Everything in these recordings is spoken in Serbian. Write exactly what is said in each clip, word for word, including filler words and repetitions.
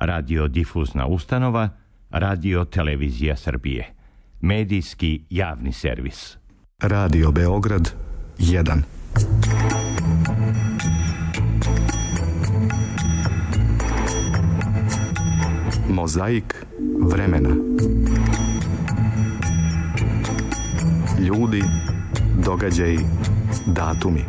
radiodifuzna ustanova, Radio Televizija Srbije, medijski javni servis. Radio Beograd jedan. Mozaik vremena. Ljudi, događaji, datumi.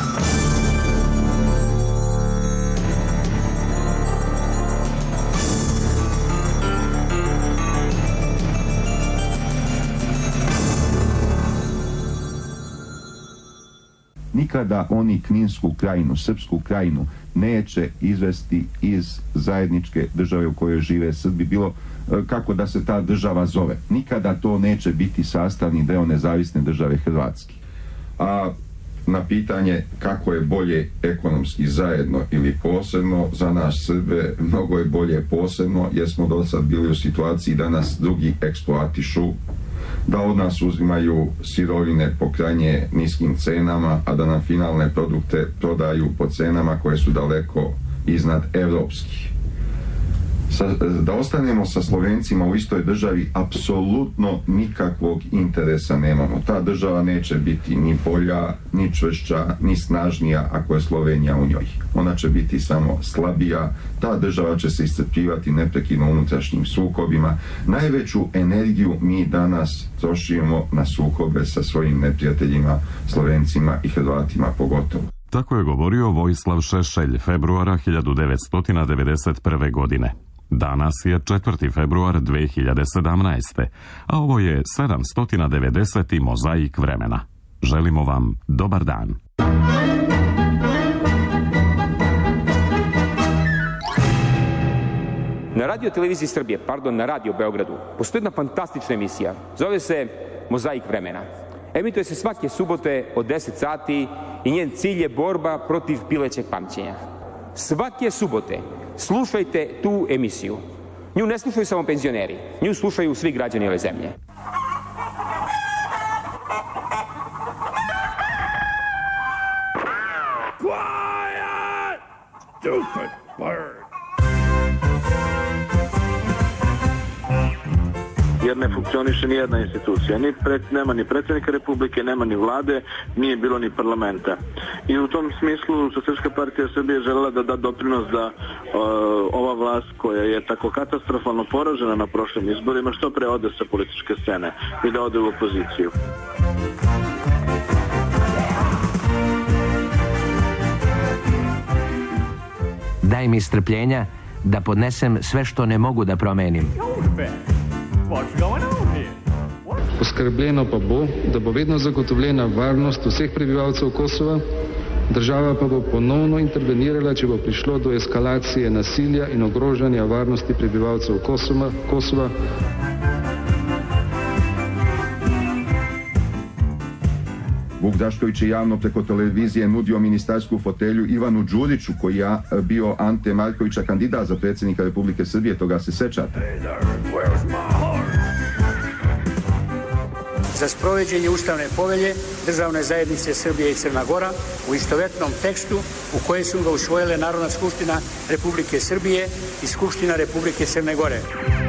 Nikada oni Kninsku krajinu, Srpsku krajinu neće izvesti iz zajedničke države u kojoj žive Srbi, bilo kako da se ta država zove. Nikada to neće biti sastavni deo nezavisne države Hrvatske. A na pitanje kako je bolje ekonomski zajedno ili posebno, za nas Srbe mnogo je bolje posebno, jer smo do sad bili u situaciji da nas drugi eksploatišu, da od nas uzimaju sirovine po krajnje niskim cenama, a da nam finalne produkte prodaju po cenama koje su daleko iznad evropskih. Sa, da ostanemo sa Slovencima u istoj državi apsolutno nikakvog interesa nemamo. Ta država neće biti ni bolja, ni čvršća, ni snažnija ako je Slovenija u njoj. Ona će biti samo slabija, ta država će se iscrpljivati neprekidno unutrašnjim sukobima. Najveću energiju mi danas trošimo na sukobe sa svojim neprijateljima, Slovencima i Hrvatima pogotovo. Tako je govorio Vojislav Šešelj februara hiljadu devetsto devedeset prve. godine. Danas je četvrti februar dve hiljade sedamnaeste. a ovo je sedamsto devedeseti Mozaik vremena. Želimo vam dobar dan. Na Radio Televiziji Srbije, pardon, na Radio Beogradu, postoji jedna fantastična emisija. Zove se Mozaik vremena. Emituje se svake subote od deset sati i njen cilj je borba protiv pilećeg pamćenja. Svake subote slušajte tu emisiju. Nju ne slušaju samo penzioneri, nju slušaju svi građani ove zemlje. Quiet! Stupid bird! Jer ne funkcioniše ni jedna institucija. Ni pred, nema ni predsjednika Republike, nema ni vlade, nije bilo ni parlamenta. I u tom smislu Socijalistička partija Srbije želela da da doprinos da uh, ova vlast koja je tako katastrofalno poražena na prošlim izborima što pre ode sa političke scene i da ode u opoziciju. Daj mi strpljenja da podnesem sve što ne mogu da promenim. Poskrbljeno pa bo, da bo vedno zagotovljena varnost vseh prebivalcev Kosova, država pa bo ponovno intervenirala, če bo prišlo do eskalacije nasilja in ogrožanja varnosti prebivalcev Kosova. Kosova. Vuk Drašković je javno preko televizije nudio ministarsku fotelju Ivanu Đuriću, koji je bio Ante Markovića kandidat za predsjednika Republike Srbije, toga se sećate. Za sprovođenje ustavne povelje Državne zajednice Srbije i Crna Gora u istovetnom tekstu u kojem su ga usvojile Narodna skupština Republike Srbije i Skupština Republike Crne Gore.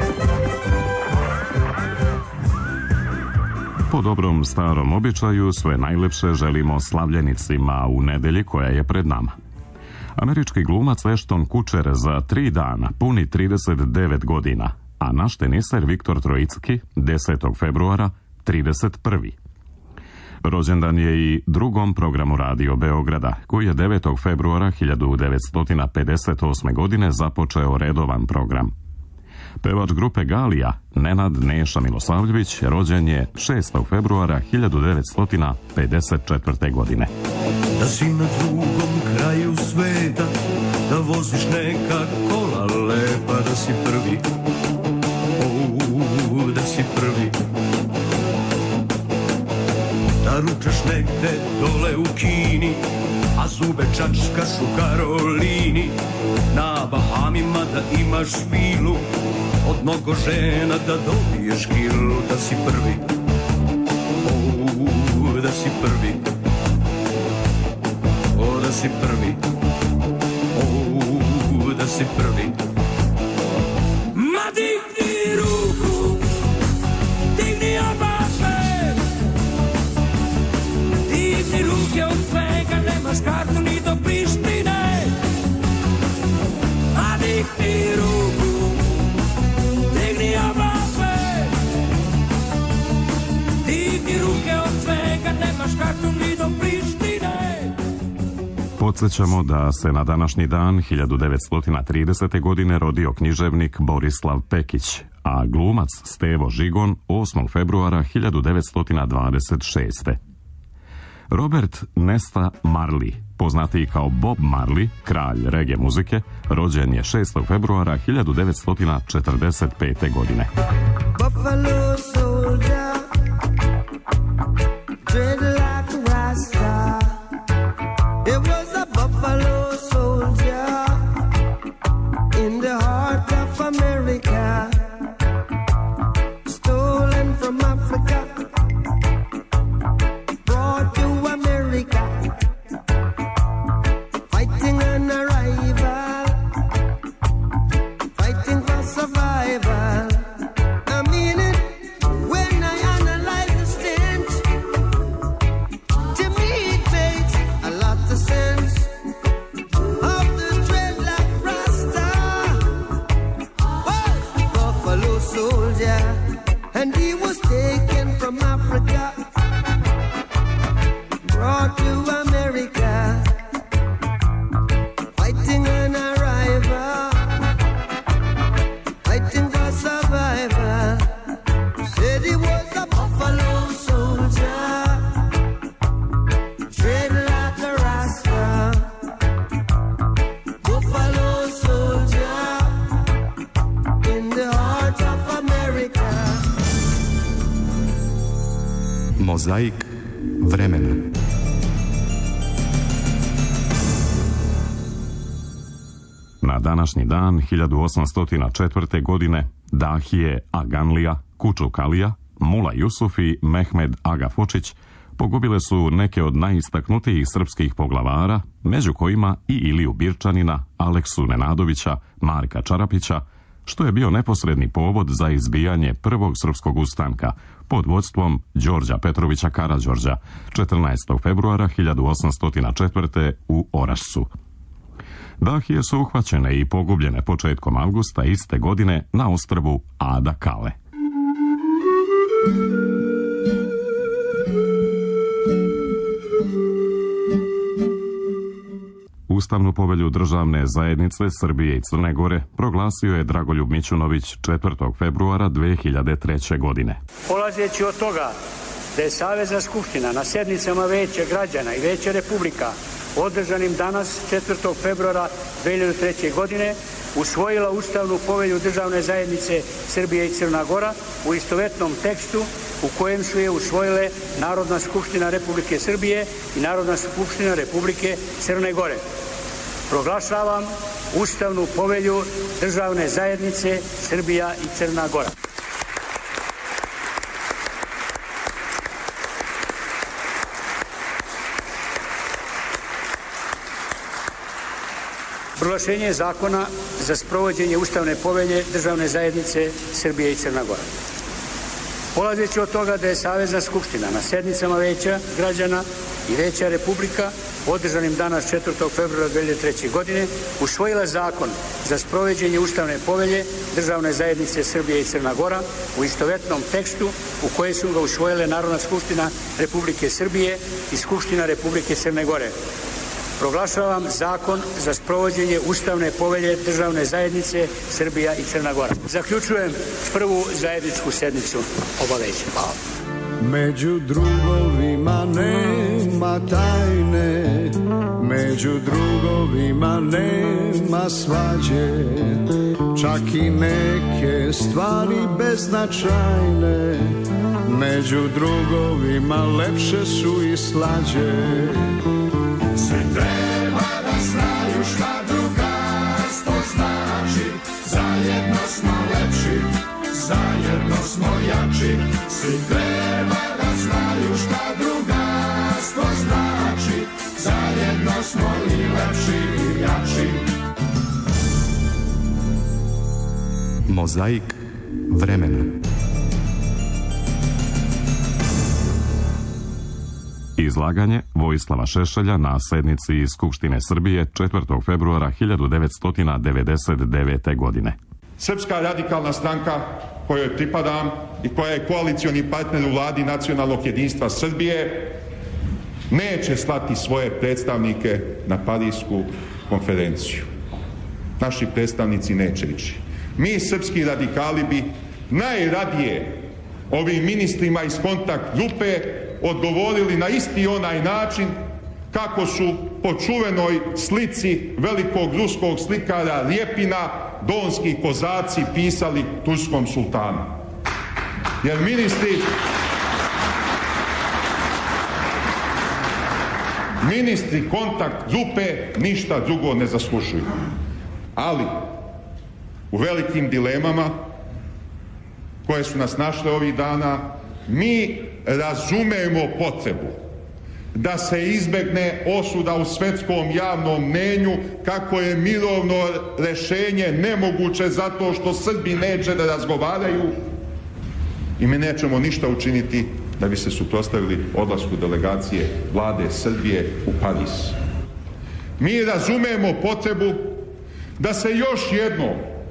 Po dobrom starom običaju sve najlepše želimo slavljenicima u nedelji koja je pred nama. Američki glumac Ashton Kutcher za tri dana puni trideset devet godina, a naš teniser Viktor Trojicki desetog februara trideset prvi. Rođendan je i drugom programu Radio Beograda, koji je devetog februara hiljadu devetsto pedeset osme. godine započeo redovan program. Pevač grupe Galija, Nenad Neša Milosavljević, rođen je šestog februara hiljadu devetsto pedeset četvrte. godine. Da si na drugom kraju sveta, da voziš neka kola lepa, da si prvi, o, da si prvi. Da ručaš negde dole u Kini, a zube čačkaš u Karolini. Na Bahamima da imaš vilu, od mnogo žena da dobiješ kilu. Da si prvi, o, da si prvi, o, da si prvi, o, da si prvi, Podsjećamo da se na današnji dan hiljadu devetsto tridesete. godine rodio književnik Borislav Pekić, a glumac Stevo Žigon osmog februara hiljadu devetsto dvadeset šeste. Robert Nesta Marley, poznatiji kao Bob Marley, kralj reggae muzike, rođen je šestog februara hiljadu devetsto četrdeset pete. godine. Buffalo soldier, dread like a rasta. It was a buffalo soldier in the heart of America, stolen from Africa, brought to America, fighting an arrival, fighting for survival. I mean it when I analyze the stench. To me it makes a lot of sense. Of the dreadlock Rasta was a buffalo soldier, and he was taken from Africa, brought to America, fighting an arrival, fighting for survival. Said he was a buffalo soldier, tread like a rasta. Buffalo soldier in the heart of America. Mozaik vremena. Na današnji dan hiljadu osamsto četvrte. godine Dahije Aganlija, Kučukalija, Mula Jusuf i Mehmed Aga Fočić pogubile su neke od najistaknutijih srpskih poglavara, među kojima i Iliju Birčanina, Aleksu Nenadovića, Marka Čarapića, što je bio neposredni povod za izbijanje prvog srpskog ustanka pod vodstvom Đorđa Petrovića Karađorđa četrnaestog februara hiljadu osamsto četvrte. u Orašcu. Dahije su uhvaćene i pogubljene početkom avgusta iste godine na ostrvu Ada Kale. Ustavnu povelju državne zajednice Srbije i Crne Gore proglasio je Dragoljub Mićunović četvrtog februara dve hiljade treće. godine. Polazeći od toga da je Savezna skupština na sednicama Veća građana i Veća Republika održanim danas četvrtog februara dve hiljade treće. godine usvojila Ustavnu povelju državne zajednice Srbije i Crna Gora u istovetnom tekstu u kojem su je usvojile Narodna skupština Republike Srbije i Narodna skupština Republike Crne Gore. Proglašavam Ustavnu povelju državne zajednice Srbija i Crna Gora. Proglašenje zakona za sprovođenje Ustavne povelje državne zajednice Srbije i Crna Gora. Polazeći od toga da je Savezna skupština na sednicama Veća građana i Veća Republika održanim danas četvrtog februara dve hiljade treće. godine usvojila zakon za sprovođenje Ustavne povelje državne zajednice Srbije i Crna Gora u istovetnom tekstu u kojem su ga usvojile Narodna skupština Republike Srbije i Skupština Republike Crne Gore. Proglašavam zakon za sprovođenje Ustavne povelje državne zajednice Srbija i Crna Gora. Zaključujem prvu zajedničku sednicu obaveća. Hvala. Među drugovima nema tajne, među drugovima nema svađe, čak i neke stvari beznačajne, među drugovima lepše su i slađe. Svi treba da znaju šta drugarstvo znači, zajedno smo lepši, zajedno smo jači. Svi treba da znaju šta drugarstvo znači, zajedno smo i lepši i jači. Mozaik vremena. Izlaganje Vojislava Šešelja na sednici Skupštine Srbije četvrtog februara hiljadu devetsto devedeset devete. godine. Srpska radikalna stranka kojoj pripadam i koja je koalicioni partner u vladi nacionalnog jedinstva Srbije neće slati svoje predstavnike na Parisku konferenciju. Naši predstavnici neće ići. Mi, srpski radikali, bi najradije ovim ministrima iz kontakt grupe odgovorili na isti onaj način kako su po čuvenoj slici velikog ruskog slikara Rjepina donski kozaci pisali turskom sultanu. Jer ministri ministri kontakt grupe ništa drugo ne zaslužuju. Ali u velikim dilemama koje su nas našle ovih dana, mi razumemo potrebu da se izbegne osuda u svetskom javnom mnenju kako je mirovno rešenje nemoguće zato što Srbi neće da razgovaraju, i mi nećemo ništa učiniti da bi se suprotstavili odlasku delegacije vlade Srbije u Pariz. Mi razumemo potrebu da se još jednom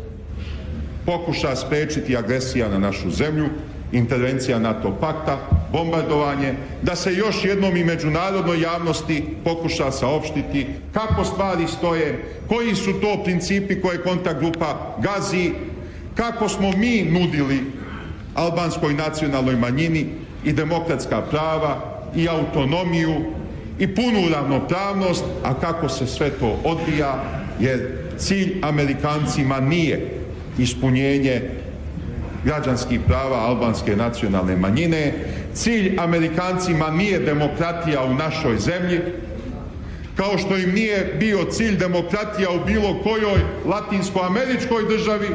pokuša sprečiti agresija na našu zemlju, intervencija NATO pakta, bombardovanje, da se još jednom i međunarodnoj javnosti pokuša saopštiti kako stvari stoje, koji su to principi koje kontakt grupa gazi, kako smo mi nudili albanskoj nacionalnoj manjini i demokratska prava i autonomiju i punu ravnopravnost, a kako se sve to odbija, jer cilj Amerikancima nije ispunjenje građanskih prava albanske nacionalne manjine, cilj Amerikancima nije demokratija u našoj zemlji, kao što im nije bio cilj demokratija u bilo kojoj latinskoameričkoj državi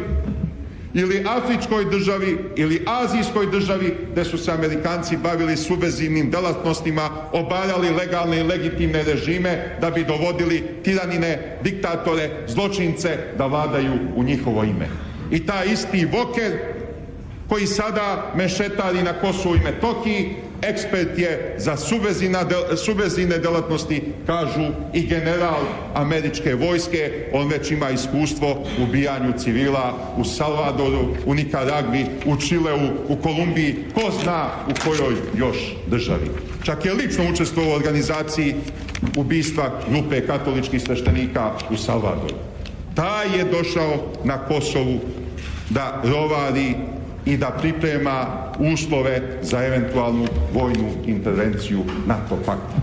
ili afričkoj državi ili azijskoj državi gde su se Amerikanci bavili subverzivnim delatnostima, obarali legalne i legitimne režime da bi dovodili tiranine, diktatore, zločince da vladaju u njihovo ime. I taj isti Voker koji sada mešetari na Kosovu i Metohiji, ekspert je za subverzivne delatnosti, kažu i general američke vojske, on već ima iskustvo u ubijanju civila u Salvadoru, u Nikaragvi, u Čileu, u Kolumbiji, ko zna u kojoj još državi. Čak je lično učestvovao u organizaciji ubistva grupe katoličkih sveštenika u Salvadoru. Taj je došao na Kosovu da rovari i da priprema uslove za eventualnu vojnu intervenciju NATO pakta.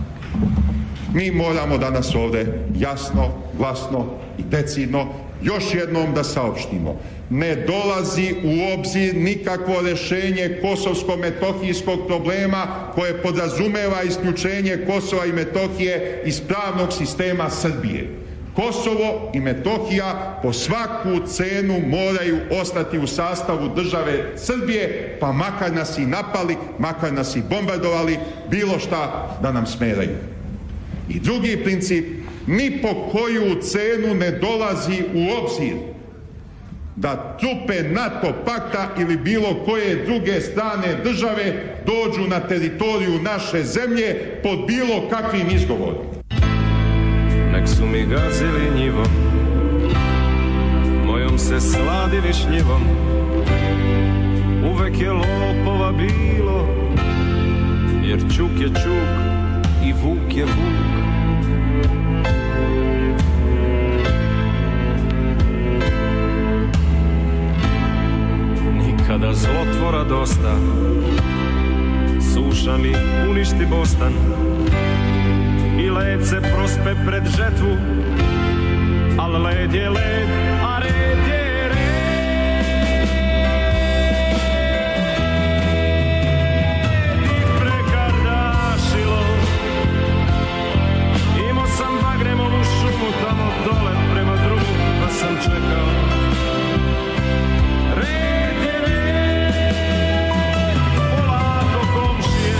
Mi moramo danas ovde jasno, glasno i decidno još jednom da saopštimo: ne dolazi u obzir nikakvo rešenje kosovsko-metohijskog problema koje podrazumeva isključenje Kosova i Metohije iz pravnog sistema Srbije. Kosovo i Metohija po svaku cenu moraju ostati u sastavu države Srbije, pa makar nas i napali, makar nas i bombardovali, bilo šta da nam smeraju. I drugi princip, ni po koju cenu ne dolazi u obzir da trupe NATO pakta ili bilo koje druge strane države dođu na teritoriju naše zemlje pod bilo kakvim izgovorom. Nek su mi gazili njivom, mojom se sladi višnjivom, uvek je lopova bilo, jer čuk je čuk i vuk je vuk. Nikada zlotvora dosta, suša mi uništi bostan i led se prospe pred žetvu, al led je led, a red je red. Prekardašilo, imao sam bagremovu šumu tamo dole prema drugu, pa sam čekao. Red je red, polako komšije,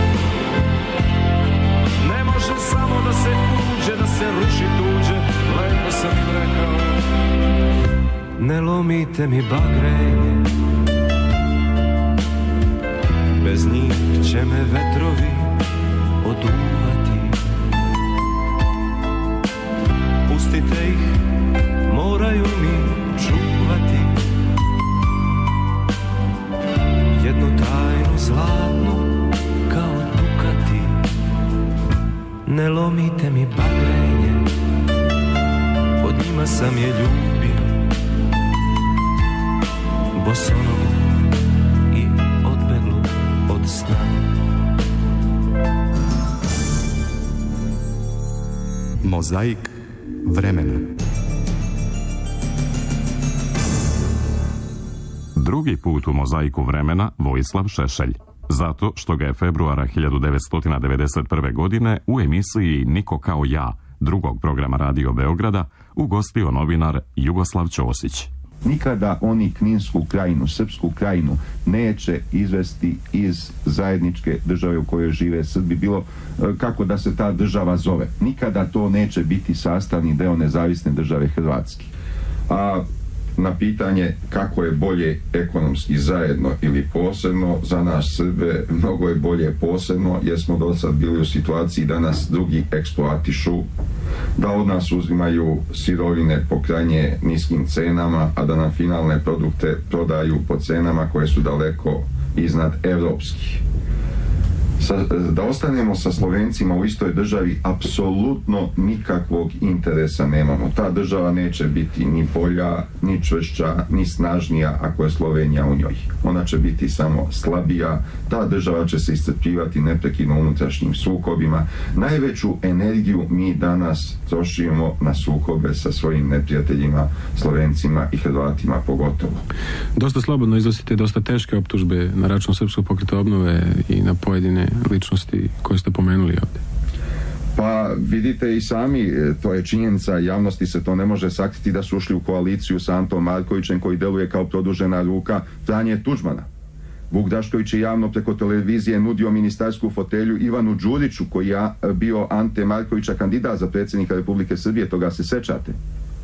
ne može samo da se uđe, da se ruši tuđe, lepo sam im rekao. Ne lomite mi bagrenje, bez njih će me vetrovi oduvati. Pustite ih, moraju mi čuvati jednu tajnu zlatnu kao dukati. bosonogu i odbeglu od sna. Mozaik vremena. Drugi put u mozaiku vremena Vojislav Šešelj, zato što ga je februara hiljadu devetsto devedeset prve. godine u emisiji Niko kao ja, drugog programa Radio Beograda, ugostio novinar Jugoslav Ćosić. Nikada oni Kninsku krajinu, Srpsku krajinu neće izvesti iz zajedničke države u kojoj žive Srbi, bilo kako da se ta država zove. Nikada to neće biti sastavni deo nezavisne države Hrvatske. A na pitanje kako je bolje ekonomski zajedno ili posebno, za nas Srbe mnogo je bolje posebno, jer smo do sad bili u situaciji da nas drugi eksploatišu, da od nas uzimaju sirovine po krajnje niskim cenama, a da nam finalne produkte prodaju po cenama koje su daleko iznad evropskih. Sa, da ostanemo sa Slovencima u istoj državi apsolutno nikakvog interesa nemamo. Ta država neće biti ni bolja, ni čvršća, ni snažnija ako je Slovenija u njoj. Ona će biti samo slabija. Ta država će se iscrpljivati neprekidno unutrašnjim sukobima. Najveću energiju mi danas trošimo na sukobe sa svojim neprijateljima, Slovencima i Hrvatima pogotovo. Dosta slobodno iznosite dosta teške optužbe na račun Srpskog pokreta obnove i na pojedine ličnosti koje ste pomenuli ovdje. Pa vidite i sami, to je činjenica, javnosti se to ne može sakriti da su ušli u koaliciju sa Antom Markovićem koji deluje kao produžena ruka Franje Tuđmana. Vuk Drašković je javno preko televizije nudio ministarsku fotelju Ivanu Đuriću koji je bio Ante Markovića kandidat za predsjednika Republike Srbije, toga se sećate.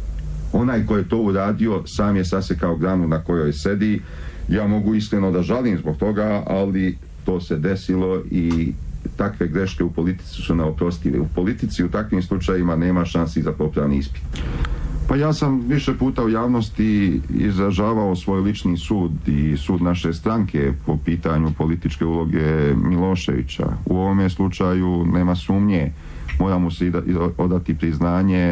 Onaj ko je to uradio sam je sasekao granu na kojoj sedi. Ja mogu iskreno da žalim zbog toga, ali to se desilo i takve greške u politici su neoprostive. U politici u takvim slučajima nema šansi za popravni ispit. Pa ja sam više puta u javnosti izražavao svoj lični sud i sud naše stranke po pitanju političke uloge Miloševića. U ovome slučaju nema sumnje. Moramo se odati priznanje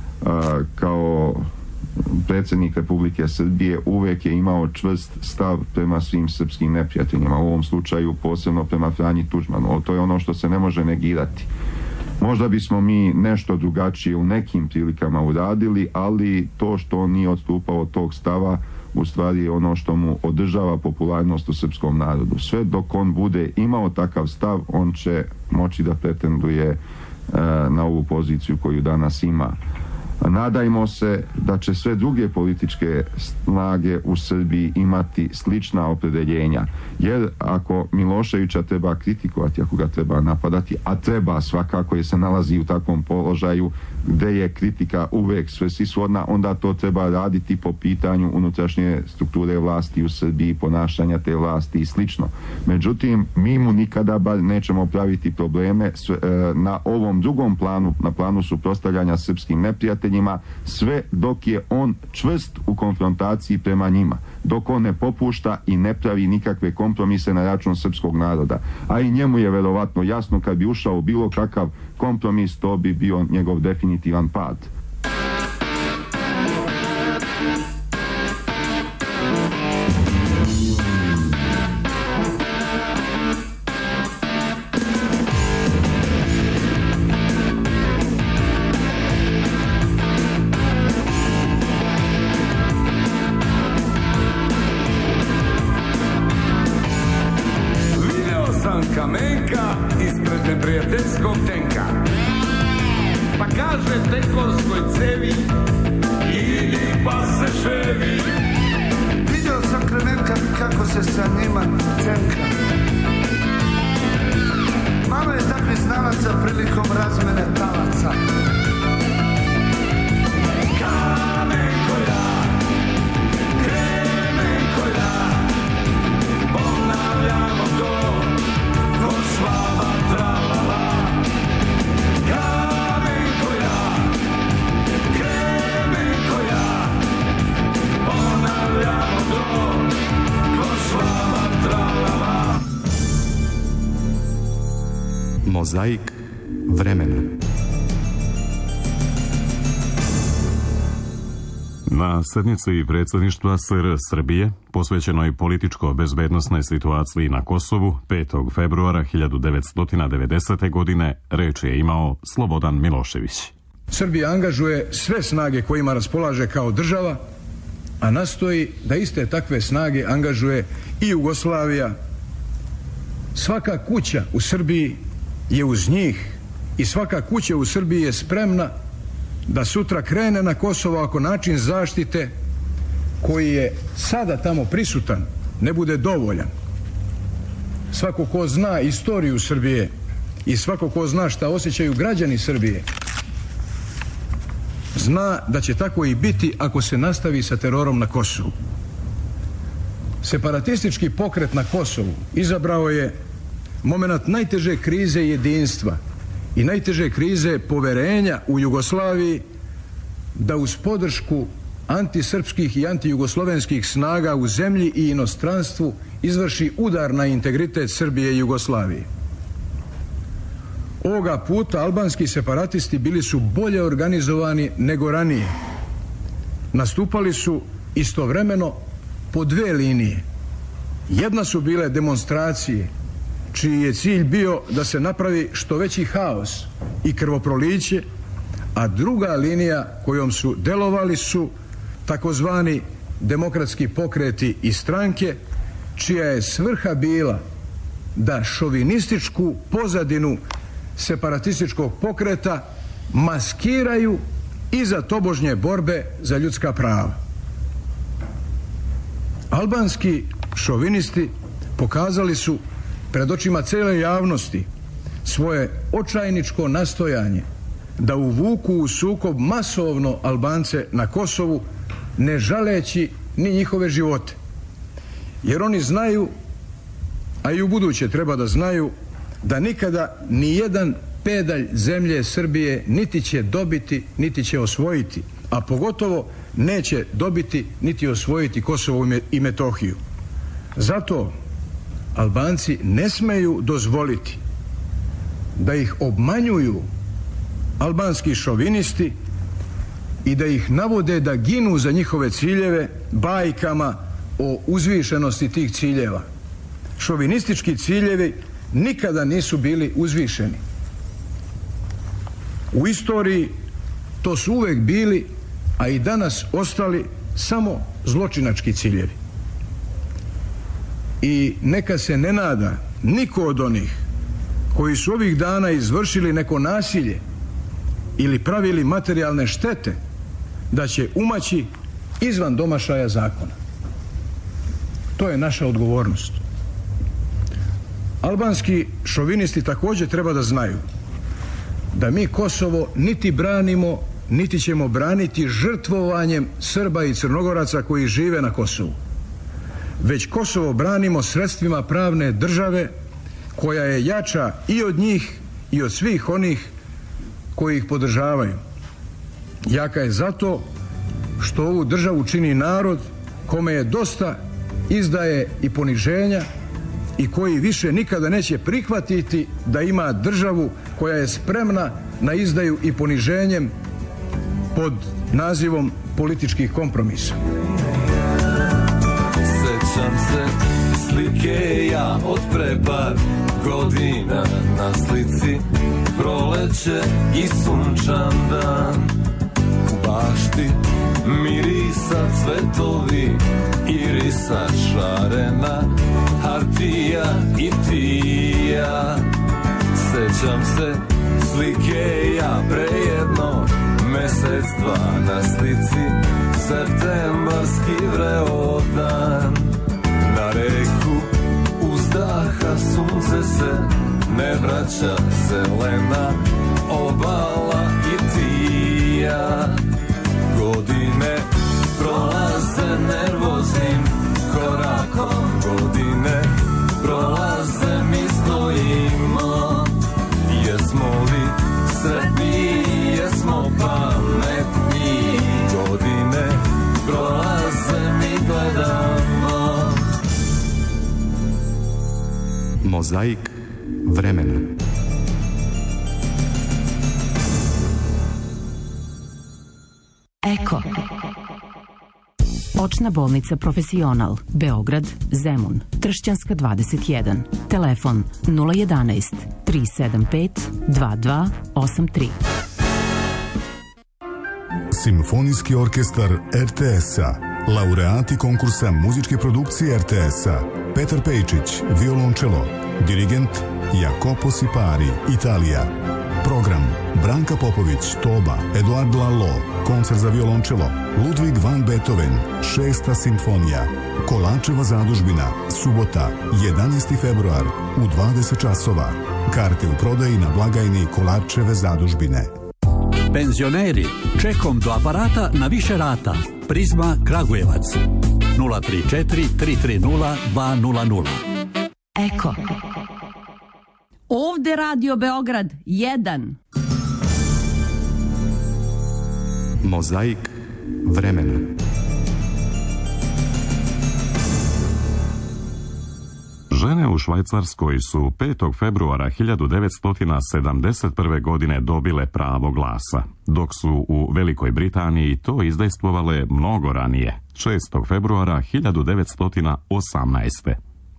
a, kao predsjednik Republike Srbije uvek je imao čvrst stav prema svim srpskim neprijateljima, u ovom slučaju posebno prema Franji Tuđmanu. To je ono što se ne može negirati. Možda bismo mi nešto drugačije u nekim prilikama uradili, ali to što on nije odstupao od tog stava u stvari je ono što mu održava popularnost u srpskom narodu. Sve dok on bude imao takav stav, on će moći da pretenduje e, na ovu poziciju koju danas ima. Nadajmo se da će sve druge političke snage u Srbiji imati slična opredeljenja, jer ako Miloševića treba kritikovati, ako ga treba napadati, a treba svakako jer se nalazi u takvom položaju gde je kritika uvek svrsishodna, onda to treba raditi po pitanju unutrašnje strukture vlasti u Srbiji, ponašanja te vlasti i slično. Međutim, mi mu nikada bar nećemo praviti probleme na ovom drugom planu, na planu suprotstavljanja srpskim neprijateljima, sve dok je on čvrst u konfrontaciji prema njima, dok on ne popušta i ne pravi nikakve kompromise na račun srpskog naroda. A i njemu je verovatno jasno kad bi ušao bilo kakav kompromis, to bi bio njegov definitivan pad. Kamenka ispred neprijateljskog tenka, pa kaže tenkovskoj cevi idi pa se ševi. Vidio sam Kremenka kako se sa njima cenka. Malo je takvih znalaca prilikom razmene talaca. Kamenko ja, Kremenko ja, ponavljamo to ko švaba tralala. Kamenko ja, Kremenko ja, ponavljamo to ko švaba tralala. Mozaik vremena. Na sednici predsjedništva S R Srbije, posvećenoj političko-bezbednosnoj situaciji na Kosovu, petog februara hiljadu devetsto devedesete. godine, reč je imao Slobodan Milošević. Srbija angažuje sve snage kojima raspolaže kao država, a nastoji da iste takve snage angažuje i Jugoslavija. Svaka kuća u Srbiji je uz njih i svaka kuća u Srbiji je spremna da sutra krene na Kosovo ako način zaštite koji je sada tamo prisutan ne bude dovoljan. Svako ko zna istoriju Srbije i svako ko zna šta osjećaju građani Srbije zna da će tako i biti ako se nastavi sa terorom na Kosovu. Separatistički pokret na Kosovu izabrao je moment najteže krize jedinstva i najteže krize poverenja u Jugoslaviji da uz podršku antisrpskih i antijugoslovenskih snaga u zemlji i inostranstvu izvrši udar na integritet Srbije i Jugoslavije. Ovoga puta albanski separatisti bili su bolje organizovani nego ranije. Nastupali su istovremeno po dve linije. Jedna su bile demonstracije čiji je cilj bio da se napravi što veći haos i krvoproliće, a druga linija kojom su delovali su takozvani demokratski pokreti i stranke, čija je svrha bila da šovinističku pozadinu separatističkog pokreta maskiraju iza tobožnje borbe za ljudska prava. Albanski šovinisti pokazali su pred očima cele javnosti svoje očajničko nastojanje da uvuku u sukob masovno Albance na Kosovu, ne žaleći ni njihove živote. Jer oni znaju, a i u buduće treba da znaju, da nikada ni jedan pedalj zemlje Srbije niti će dobiti, niti će osvojiti, a pogotovo neće dobiti niti osvojiti Kosovo i Metohiju. Zato Albanci ne smeju dozvoliti da ih obmanjuju albanski šovinisti i da ih navode da ginu za njihove ciljeve bajkama o uzvišenosti tih ciljeva. Šovinistički ciljevi nikada nisu bili uzvišeni. U istoriji to su uvek bili, a i danas ostali, samo zločinački ciljevi. I neka se ne nada niko od onih koji su ovih dana izvršili neko nasilje ili pravili materijalne štete da će umaći izvan domašaja zakona. To je naša odgovornost. Albanski šovinisti također treba da znaju da mi Kosovo niti branimo, niti ćemo braniti žrtvovanjem Srba i Crnogoraca koji žive na Kosovu. Već Kosovo branimo sredstvima pravne države koja je jača i od njih i od svih onih koji ih podržavaju. Jaka je zato što ovu državu čini narod kome je dosta izdaje i poniženja i koji više nikada neće prihvatiti da ima državu koja je spremna na izdaju i poniženjem pod nazivom političkih kompromisa. Sećam se slike ja od pre par godina, na slici proleće i sunčan dan. U bašti mirisa cvetovi, irisa šarena, hartija i tija. Sećam se slike ja pre jedno mesec dva, na slici septembarski vreo dan. Na reku uzdaha sunce se ne vraća, zelena obala i tija. Godine prolaze nervoznim korakom, godine prolaze mi stojimo. Jesmo li sretni, jesmo pametni, godine prolaze mi gledamo. Mozaik vremena. Eko. Očna bolnica Profesional, Beograd, Zemun, Tršćanska dvadeset jedan. Telefon nula jedanaest, tri sedam pet, dva dva osam tri. Simfonijski orkestar er te es-a, laureati konkursa muzičke produkcije er te es-a, Petar Pejčić, violončelo, dirigent Jacopo Sipari, Italija. Program Branka Popović, toba, Eduardo Allo, koncert za violončelo, Ludwig van Beethoven, šesta simfonija, Kolačeva zadužbina, subota, jedanaesti februar, u dvadeset časova. Karte u prodaji na blagajni Kolačeve zadužbine. Penzioneri, čekom do aparata na više rata. Prizma Kragujevac. nula tri četiri, tri tri nula, dva nula nula. Eko. Ovde Radio Beograd jedan. Mozaik vremena. Žene u Švajcarskoj su petog februara hiljadu devetsto sedamdeset prve. godine dobile pravo glasa, dok su u Velikoj Britaniji to izdejstvovale mnogo ranije, šestog februara hiljadu devetsto osamnaeste.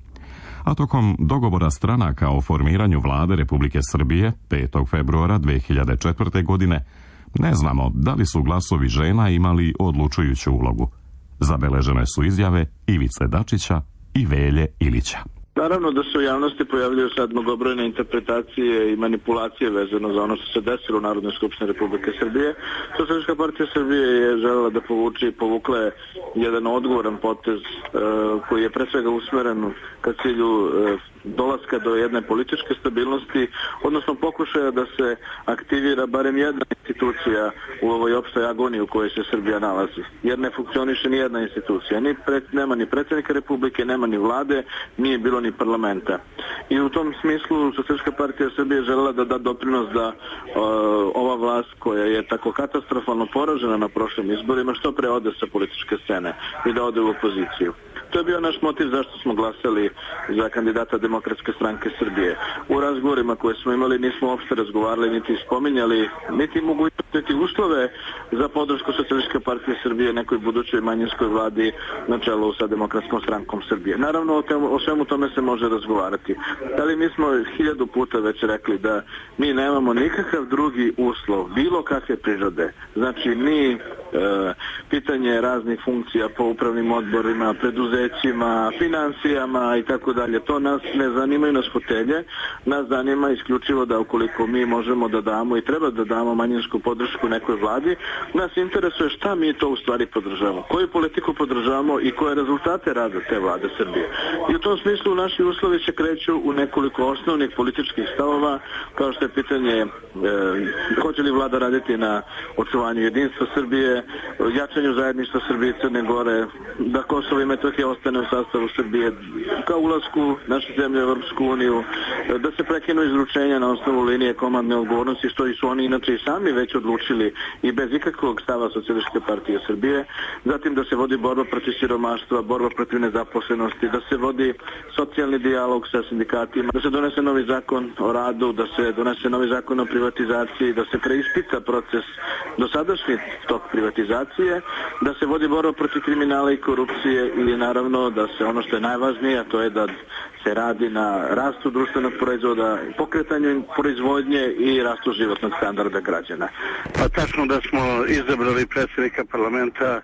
A tokom dogovora stranaka o formiranju vlade Republike Srbije petog februara dve hiljade četvrte. godine ne znamo da li su glasovi žena imali odlučujuću ulogu. Zabeležene su izjave Ivice Dačića i Velje Ilića. Naravno da se u javnosti pojavljaju sad mnogobrojne interpretacije i manipulacije vezano za ono što se desilo u Narodnoj skupštini Republike Srbije. Socijalistička partija Srbije je želela da povuče i povukla je jedan odgovoran potez e, koji je pre svega usmeren ka cilju e, dolaska do jedne političke stabilnosti, odnosno pokušaja da se aktivira barem jedna institucija u ovoj opštoj agoniji u kojoj se Srbija nalazi. Jer ne funkcioniše ni jedna institucija. Ni pred, nema ni predsjednika Republike, nema ni vlade, nije bilo ni parlamenta. I u tom smislu Socijalistička partija Srbije želela da da doprinos da uh, ova vlast koja je tako katastrofalno poražena na prošlim izborima što pre ode sa političke scene i da ode u opoziciju. To je bio naš motiv zašto smo glasali za kandidata Demokratske stranke Srbije. U razgovorima koje smo imali nismo uopšte razgovarali, niti spominjali, niti mogućnosti, niti uslove za podršku Socijalističke partije Srbije nekoj budućoj manjinskoj vladi na čelu sa Demokratskom strankom Srbije. Naravno, o, temu, o svemu tome se može razgovarati. Ali mi smo hiljadu puta već rekli da mi nemamo nikakav drugi uslov, bilo kakve prirode. Znači, ni e, pitanje raznih funkcija po upravnim odborima, preduzećima, financijama i tako dalje. To nas ne zanimaju nas fotelje, nas zanima isključivo da ukoliko mi možemo da damo i treba da damo manjinsku podršku nekoj vladi, nas interesuje šta mi to u stvari podržavamo, koju politiku podržavamo i koje rezultate rada te vlade Srbije. I u tom smislu naši uslovi se kreću u nekoliko osnovnih političkih stavova, kao što je pitanje e, hoće li vlada raditi na očuvanju jedinstva Srbije, jačanju zajedništva Srbije i Crne Gore, da Kosovo i Metohija ostane u sastavu Srbije, kao ulasku naše zemlje u Europsku uniju, da se prekinu izručenja na osnovu linije komandne odgovornosti, što i su oni inače i sami već odlučili i bez ikakvog stava Socijalističke partije Srbije, zatim da se vodi borba protiv siromaštva, borba protiv nezaposlenosti, da se vodi socijalni dijalog sa sindikatima, da se donese novi zakon o radu, da se donese novi zakon o privatizaciji, da se preispita proces dosadašnji tok privatizacije, da se vodi borba protiv kriminala i korupcije i naravno da se ono što je najvažnije, a to je da se radi na rastu društvenog proizvoda, pokretanju proizvodnje i rastu životnog standarda građana. Pa tačno da smo izabrali predsjednika parlamenta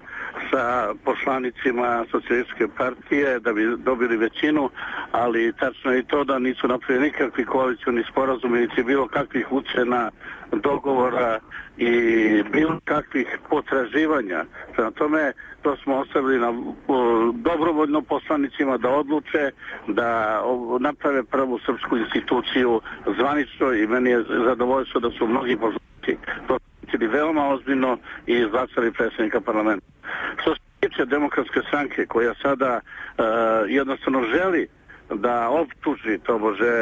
sa poslanicima Socijalističke partije da bi dobili većinu, ali tačno je i to da nisu napravili nikakvi koalicioni sporazumi, niti bilo kakvih ucena, dogovora i bilo kakvih potraživanja. Prema tome, to smo ostavili na dobrovoljno poslanicima da odluče, da naprave prvu srpsku instituciju zvanično i meni je zadovoljstvo da su mnogi poslanici to veoma ozbiljno i izglasali predsjednika parlamenta. Što se tiče Demokratske stranke koja sada uh, jednostavno želi da optuži tobože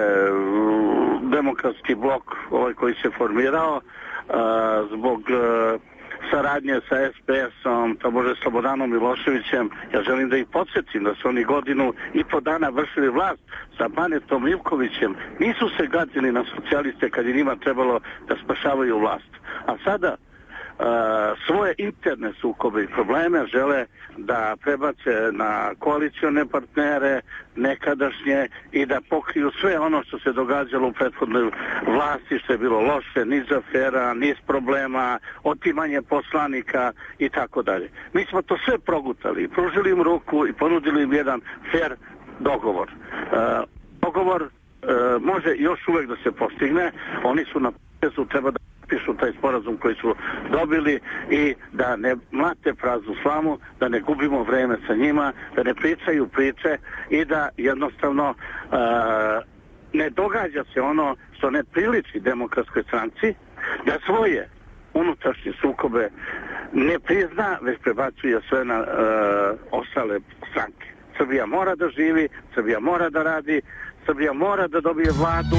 demokratski blok ovaj koji se formirao uh, zbog uh, saradnje sa es pe esom, tobože Slobodanom Miloševićem, ja želim da ih podsjetim da su oni godinu i po dana vršili vlast sa Banetom Ivkovićem, nisu se gađali na socijaliste kad je njima trebalo da spašavaju vlast. A sada svoje interne sukobe i probleme žele da prebace na koalicione partnere nekadašnje i da pokriju sve ono što se događalo u prethodnoj vlasti, što je bilo loše, niz afera, niz problema, otimanje poslanika i tako dalje. Mi smo to sve progutali, pružili im ruku i ponudili im jedan fair dogovor. Uh, dogovor uh, može još uvek da se postigne, oni su na procesu, treba da pišu taj sporazum koji su dobili i da ne mlate praznu slamu, da ne gubimo vreme sa njima, da ne pričaju priče i da jednostavno uh, ne događa se ono što ne priliči Demokratskoj stranci, da svoje unutrašnje sukobe ne prizna, već prebacuje sve na uh, ostale stranke. Srbija mora da živi, Srbija mora da radi, Srbija mora da dobije vladu.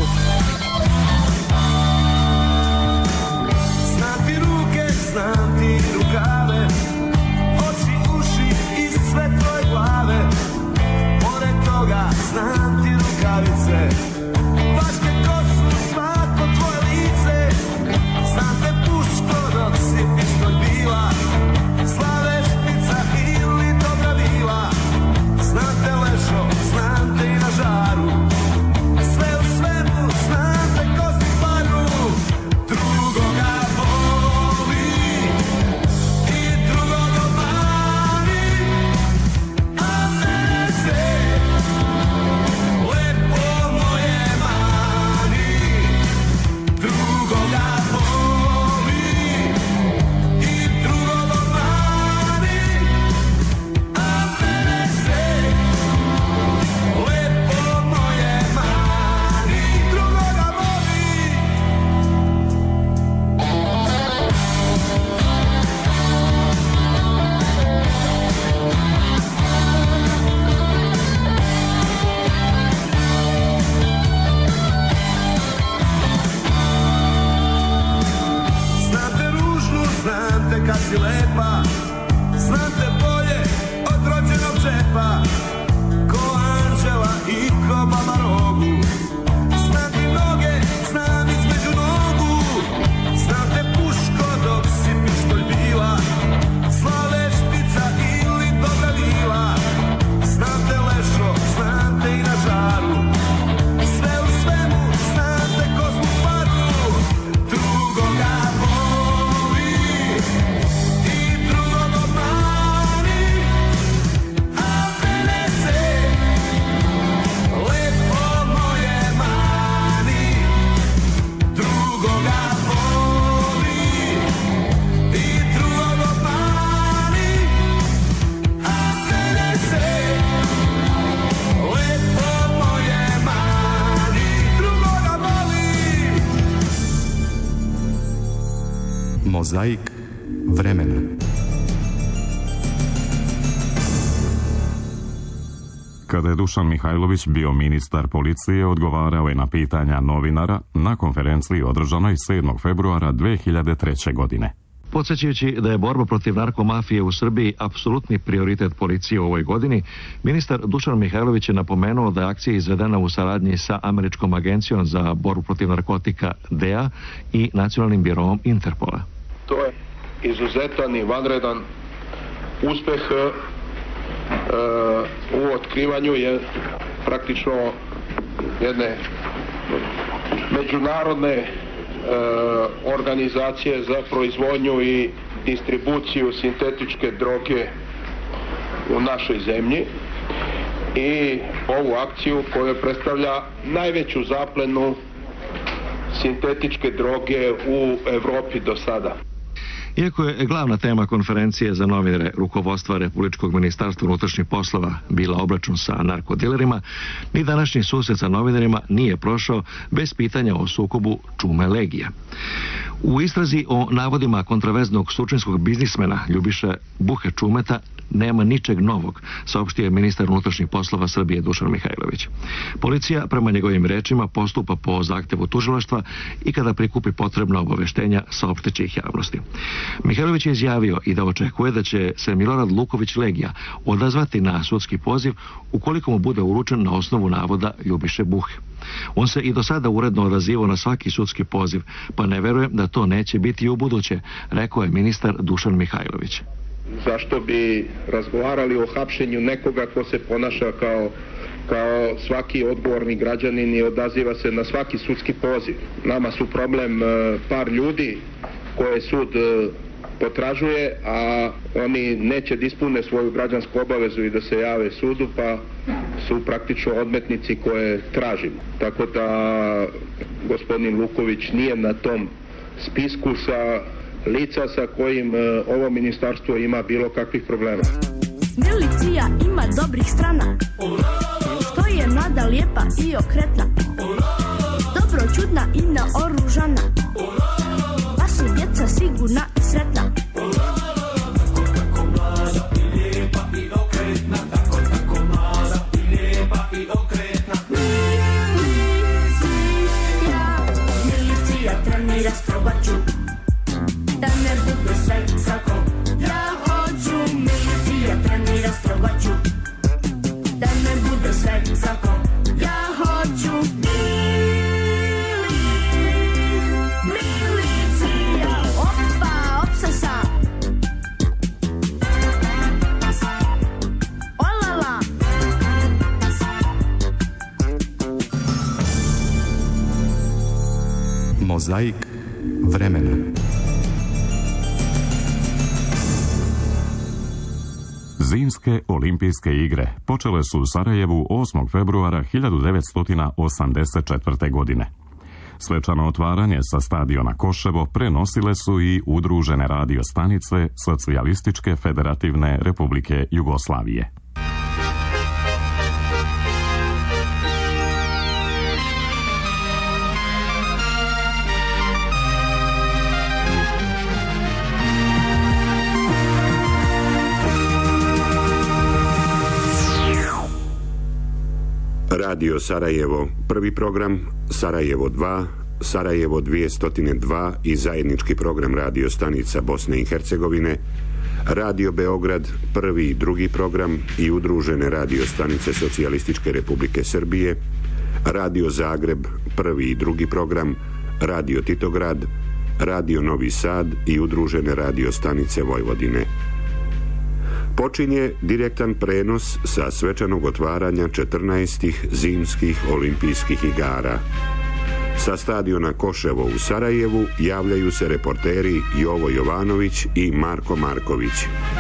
Znam ti ruke, znam ti rukave, oči, uši i sve tvoje glave. Pored toga znam ti rukavice, vaške kosu, svako tvoje lice. Znam te puško dok si pištolj bila, slave špica ili dobra vila. Znam te lešo, znam te i na žaru, sve u svemu znam te kosti paru. Drugoga voli i drugoga mani, a mene se lepo moje mani. Drugoga voli i drugoga mani, a mene se lepo moje mani. Drugoga voli. Znam te ružnu, znam te kad si lepa, znam te bolje od rođenog džepa, ko anđela i ko baba rogu. Znam ti noge, znam između nogu, znam te puško dok si pištolj bila, slave špica ili dobra vila. Znam te lešo, znam te i na žaru, sve u svemu znam te kosmu paru. Drugoga voli i drugoga mani, a mene se lepo moje mani. Drugoga voli i drugoga mani, a mene se lepo moje mani. Drugoga voli. Mozaik vremena. Kada je Dušan Mihajlović bio ministar policije, odgovarao je na pitanja novinara na konferenciji održanoj sedmog februara dve hiljade treće. godine. Podsjećajući da je borba protiv narkomafije u Srbiji apsolutni prioritet policije u ovoj godini, ministar Dušan Mihajlović je napomenuo da je akcija izvedena u saradnji sa Američkom agencijom za borbu protiv narkotika D E A i Nacionalnim biroom Interpola. To je izuzetan i vanredan uspeh e, u otkrivanju je praktično jedne međunarodne e, organizacije za proizvodnju i distribuciju sintetičke droge u našoj zemlji i ovu akciju koja predstavlja najveću zaplenu sintetičke droge u Evropi do sada. Iako je glavna tema konferencije za novinare rukovodstva Republičkog ministarstva unutrašnjih poslova bila obračun sa narkodilerima, ni današnji susret sa novinarima nije prošao bez pitanja o sukobu Čume Legija. U istrazi o navodima kontraverznog surčinskog biznismena Ljubiše Buhe Čumeta nema ničeg novog, saopštio je ministar unutrašnjih poslova Srbije Dušan Mihajlović. Policija, prema njegovim rečima, postupa po zahtevu tužilaštva i kada prikupi potrebna obaveštenja, saopšteće ih javnosti. Mihajlović je izjavio i da očekuje da će se Milorad Luković Legija odazvati na sudski poziv ukoliko mu bude uručen na osnovu navoda Ljubiše Buhe. On se i do sada uredno odazivao na svaki sudski poziv, pa ne verujem da to neće biti i u buduće, rekao je ministar Dušan Mihajlović. Zašto bi razgovarali o hapšenju nekoga ko se ponaša kao, kao svaki odgovorni građanin i odaziva se na svaki sudski poziv? Nama su problem par ljudi koje sud potražuje, a oni neće da ispune svoju građansku obavezu i da se jave sudu, pa su praktično odmetnici koje tražimo. Tako da gospodin Luković nije na tom spisku sa lica sa kojim ovo ministarstvo ima bilo kakvih problema. Milicija ima dobrih strana, što je mlada, lijepa i okretna, dobro čudna i naoružana, pa su djeca sigurna i sretna. Milicija trenira strobaču, da ne bude sve kako ja hoću. Milicija trenira strobaču, da ne bude sve kako ja hoću. Milicija, opa, opsasa. Olala. Mozaik vremena. Zimske olimpijske igre počele su u Sarajevu osmog februara hiljadu devetsto osamdeset četvrte. godine. Svečano otvaranje sa stadiona Koševo prenosile su i udružene radio stanice Socijalističke federativne Republike Jugoslavije. Radio Sarajevo, prvi program, Sarajevo dva, Sarajevo dvjesto dva i zajednički program radio stanica Bosne i Hercegovine, Radio Beograd, prvi i drugi program i udružene radio stanice Socijalističke Republike Srbije, Radio Zagreb, prvi i drugi program, Radio Titograd, Radio Novi Sad i udružene radio stanice Vojvodine. Počinje direktan prenos sa svečanog otvaranja četrnaestih zimskih olimpijskih igara. Sa stadiona Koševo u Sarajevu javljaju se reporteri Jovo Jovanović i Marko Marković.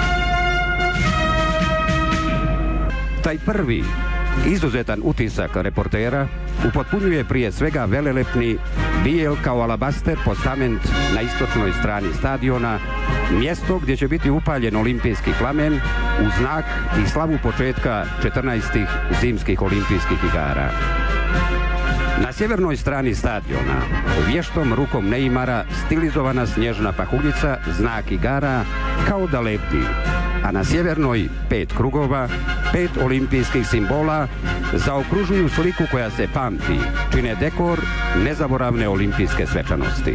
Taj prvi izuzetan utisak reportera upotpunjuje prije svega velelepni bijel kao alabaster postament na istočnoj strani stadiona, mjesto gdje će biti upaljen olimpijski plamen u znak i slavu početka četrnaestih zimskih olimpijskih igara. Na sjevernoj strani stadiona, vještom rukom neimara, stilizovana snježna pahuljica, znak igara kao da lebdi, a na sjevernoj pet krugova, pet olimpijskih simbola zaokružuju sliku koja se pamti, čine dekor nezaboravne olimpijske svečanosti.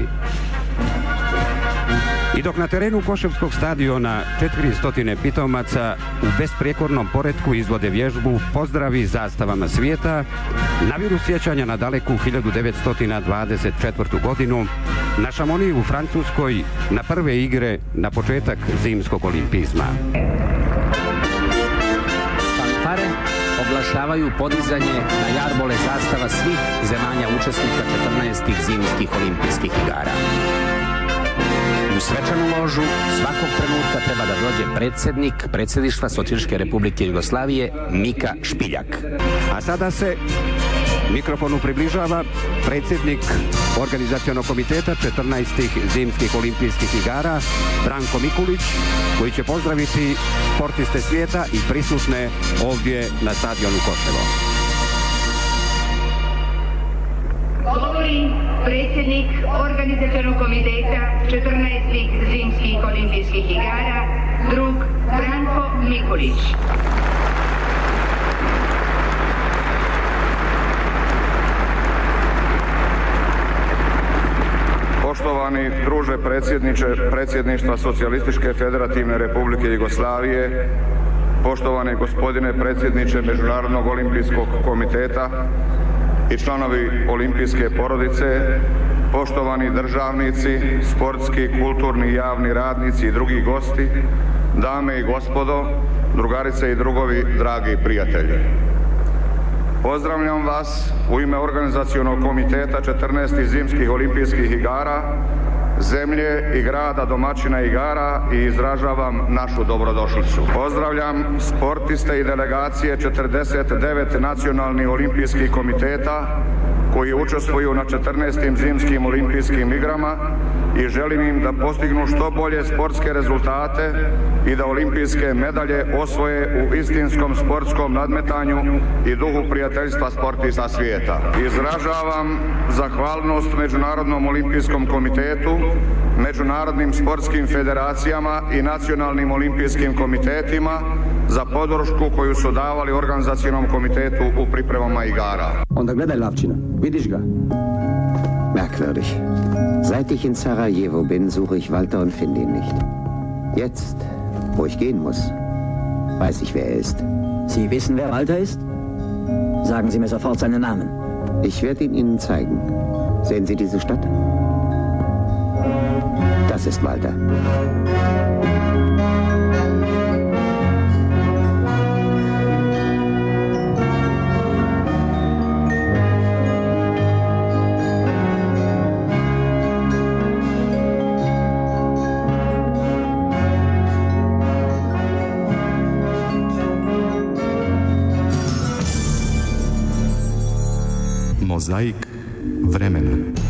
I dok na terenu Koševskog stadiona četiristo pitomaca u besprijekornom poretku izvode vježbu pozdravi zastavama svijeta, naviru sjećanja na daleku hiljadu devetsto dvadeset četvrtu. godinu, na Šamoniju u Francuskoj, na prve igre, na početak zimskog olimpizma. Fanfare oglašavaju podizanje na jarbole zastava svih zemalja učesnika četrnaestih zimskih olimpijskih igara. U svečanu ložu svakog trenutka treba da dođe predsjednik predsjedništva Socijalističke Republike Jugoslavije Mika Špiljak. A sada se mikrofonu približava predsjednik organizacionog komiteta četrnaestih zimskih olimpijskih igara Branko Mikulić, koji će pozdraviti sportiste svijeta i prisutne ovdje na stadionu Koševo. Prvi predsjednik organizacionog komiteta četrnaestih zimskih olimpijskih igara, drug Branko Mikulić. Poštovani druže predsjedniče Predsjedništva Socijalističke Federativne Republike Jugoslavije, poštovani gospodine predsjedniče Međunarodnog olimpijskog komiteta i članovi olimpijske porodice, poštovani državnici, sportski, kulturni i javni radnici i drugi gosti, dame i gospodo, drugarice i drugovi, dragi prijatelji. Pozdravljam vas u ime organizacionog komiteta četrnaestih zimskih olimpijskih igara, zemlje i grada domaćina igara i izražavam našu dobrodošlicu. Pozdravljam sportiste i delegacije četrdeset devet nacionalnih olimpijskih komiteta koji učestvuju na četrnaestim zimskim olimpijskim igrama i želim im da postignu što bolje sportske rezultate i da olimpijske medalje osvoje u istinskom sportskom nadmetanju i duhu prijateljstva sportista svijeta. Izražavam zahvalnost Međunarodnom olimpijskom komitetu, međunarodnim sportskim federacijama i nacionalnim olimpijskim komitetima za podršku koju su davali organizacionom komitetu u pripremama igara. Onda gledaj Lavčina, vidiš ga? Merkwürdig. Seit ich in Sarajevo bin, suche ich Walter und finde ihn nicht. Jetzt, wo ich gehen muss, weiß ich, wer er ist. Sie wissen, wer Walter ist? Sagen Sie mir sofort seinen Namen. Ich werde ihn Ihnen zeigen. Sehen Sie diese Stadt? Das ist Walter. Mozaik vremena.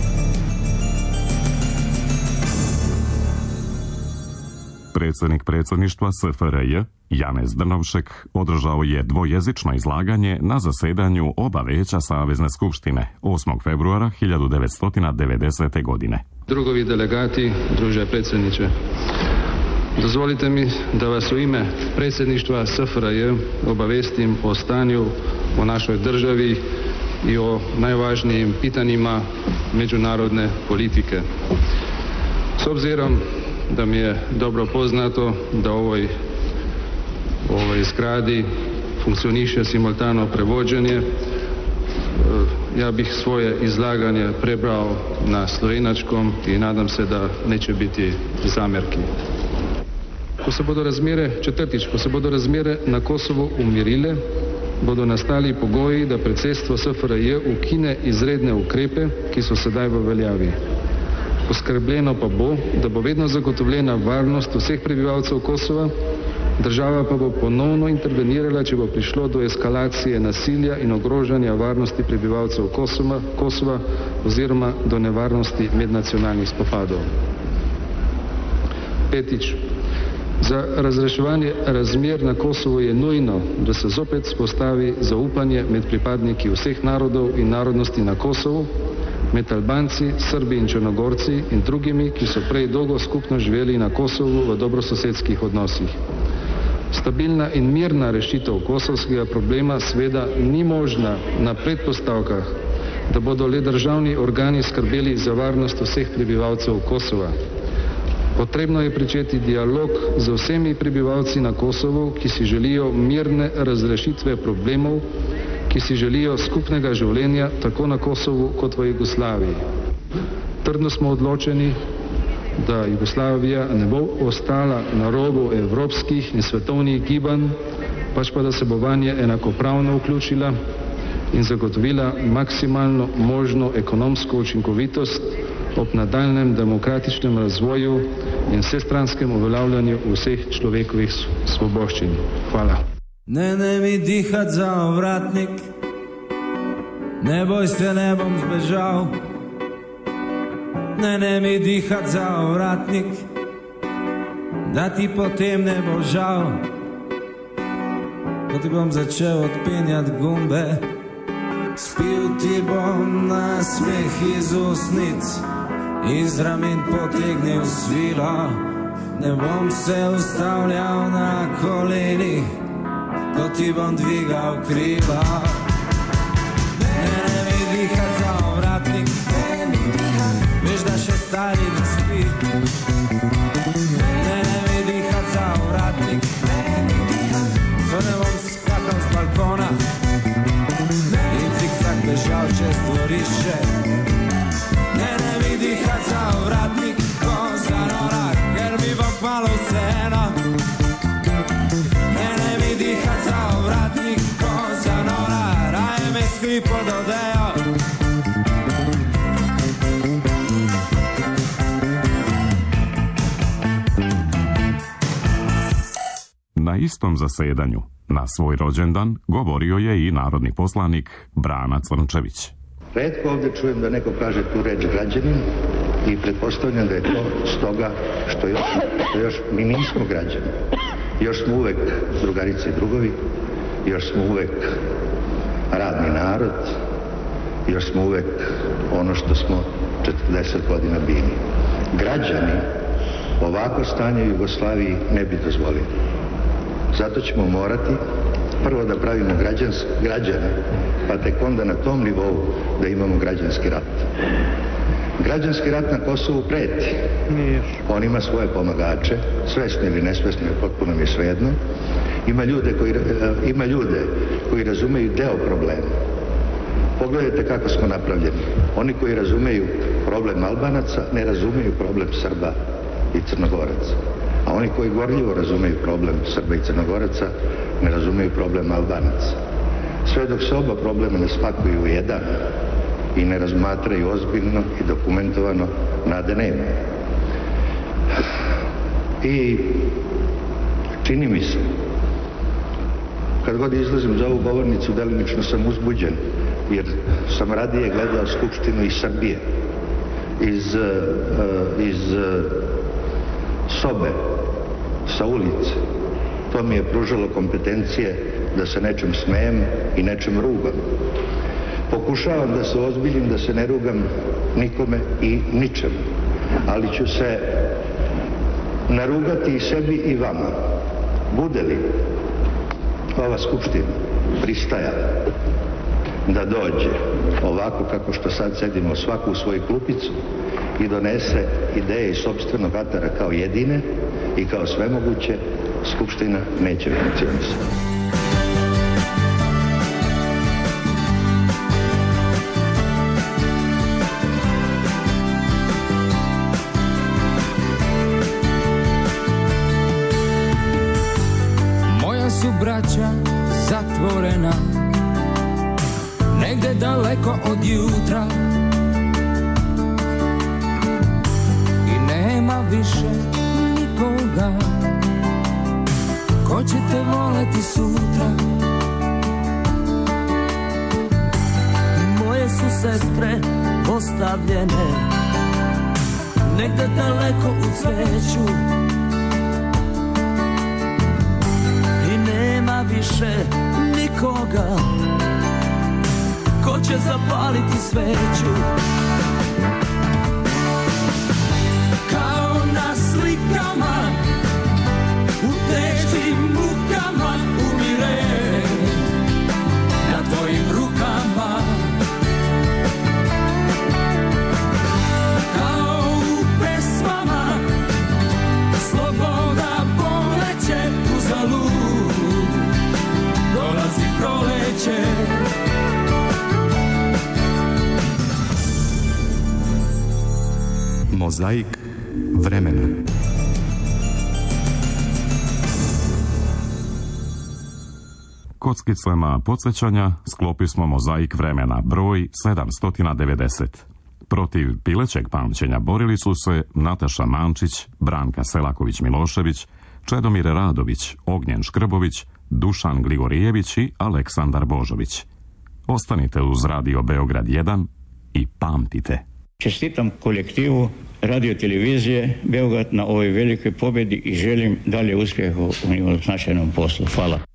Predsjednik predsjedništva S F R J, Janez Drnovšek, održao je dvojezično izlaganje na zasedanju oba veća Savezne skupštine osmog februara hiljadu devetsto devedesete. godine. Drugovi delegati, druže predsjedniče, dozvolite mi da vas u ime predsjedništva S F R J obavestim o stanju u našoj državi i o najvažnijim pitanjima međunarodne politike. S obzirom da mi je dobro poznato da u ovoj, ovoj zgradi funkcioniše simultano prevođenje, ja bih svoje izlaganje prebrao na slovenačkom i nadam se da neće biti zamjerki. Ko se bodo razmere, četrtič, ko se bodo razmere na Kosovu umirile, bodo nastali pogoji, da predsedstvo S F R J ukine izredne ukrepe, ki so sedaj v veljavi. Poskrbljeno pa bo, da bo vedno zagotovljena varnost vseh prebivalcev Kosova, država pa bo ponovno intervenirala, če bo prišlo do eskalacije nasilja in ogrožanja varnosti prebivalcev Kosova, Kosova oziroma do nevarnosti mednacionalnih spopadov. Petič. Za razreševanje razmer na Kosovo je nujno, da se zopet spostavi zaupanje med pripadniki vseh narodov in narodnosti na Kosovu, med Albanci, Srbi in Črnogorci in drugimi, ki so prej dolgo skupno živeli na Kosovu v dobrososedskih odnosih. Stabilna in mirna rešitev kosovskega problema sveda ni možna na predpostavkah, da bodo le državni organi skrbeli za varnost vseh prebivalcev Kosova. Potrebno je pričeti dialog z vsemi prebivalci na Kosovu, ki si želijo mirne razrešitve problemov, ki si želijo skupnega življenja tako na Kosovu kot v Jugoslaviji. Trdno smo odločeni, da Jugoslavija ne bo ostala na robu evropskih in svetovnih gibanj, pač pa da se bo vanje enakopravno vključila in zagotovila maksimalno možno ekonomsko učinkovitost ob nadaljnem demokratičnem razvoju in vsestranskem uveljavljanju vseh človekovih svoboščin. Hvala. Ne, ne mi dihat za ovratnik, ne boj se, ne bom zbežal. Ne, ne mi dihat za ovratnik, da ti potem ne bo žal. Ko ti bom začel odpenjati gumbe, Spiju ti bom na smeh iz usnic, iz ramen potegnil svilo. Ne bom se ustavljal na kolenih, ko ti bom dvigal krila. Mene mi diha za ovratnik, veš da še stari ne spi. Mene mi diha za ovratnik, ko ne bom skakal z balkona in zigzag bežal čez dvorišče. Mene mi diha za ovratnik, ko za norak, ker mi bo kmalo vseeno. Mene mi diha za ovratnik, ko za norak, raje me skri pod odejo. Na istom zasedanju, na svoj rođendan, govorio je i narodni poslanik Brana Crnčević. Retko ovdje čujem da neko kaže tu reč građanin i pretpostavljam da je to stoga što još, što još mi nismo građani. Još smo uvek drugarice i drugovi, još smo uvek radni narod, još smo uvek ono što smo četrdeset godina bili. Građani ovako stanje u Jugoslaviji ne bi dozvolili. Zato ćemo morati prvo da pravimo građans, građane, pa tek onda na tom nivou da imamo građanski rat. Građanski rat na Kosovu preti. On ima svoje pomagače, svesni ili nesvesni, potpuno mi je svejedno. Ima ljude koji, ima ljude koji razumeju deo problema. Pogledajte kako smo napravljeni. Oni koji razumeju problem Albanaca ne razumeju problem Srba i Crnogoraca. A oni koji gorljivo razumeju problem Srba i Crnogoraca ne razumeju problem Albanaca. Sve dok se oba problema ne spakuju u jedan i ne razmatraju ozbiljno i dokumentovano, nade nema. I čini mi se, kad god izlazim za ovu govornicu, delimično sam uzbuđen, jer sam radije gledao Skupštinu iz Srbije, iz, iz sobe, sa ulice. To mi je pružalo kompetencije da se nečem smejem i nečem rugam. Pokušavam da se ozbiljim, da se ne rugam nikome i ničemu, ali ću se narugati i sebi i vama. Bude li ova Skupština pristajala da dođe ovako kako što sad sedimo svaku u svoju klupicu i donese ideje iz sopstvenog atara kao jedine i kao svemoguće, Skupština neće funkcionisati. Moja su braća zatvorena negde daleko od jutra i nema više nikoga ko će te voleti sutra. Moje su sestre ostavljene negde daleko u cveću i nema više nikoga ko će zapaliti sveću. Kao na slikama u teškim mukama umire na tvojim rukama. Kao u pesmama sloboda poleće uzalud, dolazi proleće. Mozaik vremena. Kockicama podsjećanja sklopili smo Mozaik vremena broj sedamsto devedeset. Protiv pilećeg pamćenja borili su se Nataša Mančić, Branka Selaković-Milošević, Čedomir Radović, Ognjen Škrbović, Dušan Gligorijević i Aleksandar Božović. Ostanite uz Radio Beograd jedan i pamtite. Čestitam kolektivu radio-televizije Beograd na ovoj velikoj pobjedi i želim dalje uspjeha u njihovom značajnom poslu. Hvala.